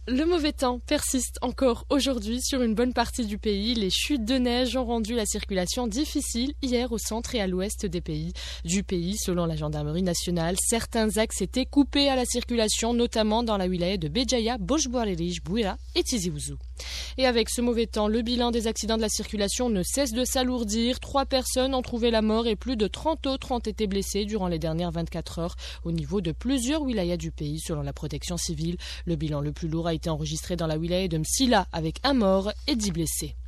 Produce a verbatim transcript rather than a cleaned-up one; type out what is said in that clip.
Le mauvais temps persiste encore aujourd'hui sur une bonne partie du pays. Les chutes de neige ont rendu la circulation difficile hier au centre et à l'ouest des pays. Du pays, selon la gendarmerie nationale, certains axes étaient coupés à la circulation, notamment dans la wilaya de Béjaïa, Bojboarerij, Bouira et Tizi Ouzou. Et avec ce mauvais temps, le bilan des accidents de la circulation ne cesse de s'alourdir. Trois personnes ont trouvé la mort et plus de trente autres ont été blessées durant les dernières vingt-quatre heures au niveau de plusieurs wilayas du pays, selon la protection civile. Le bilan le plus lourd a été enregistré dans la wilaya de Msila avec un mort et dix blessés.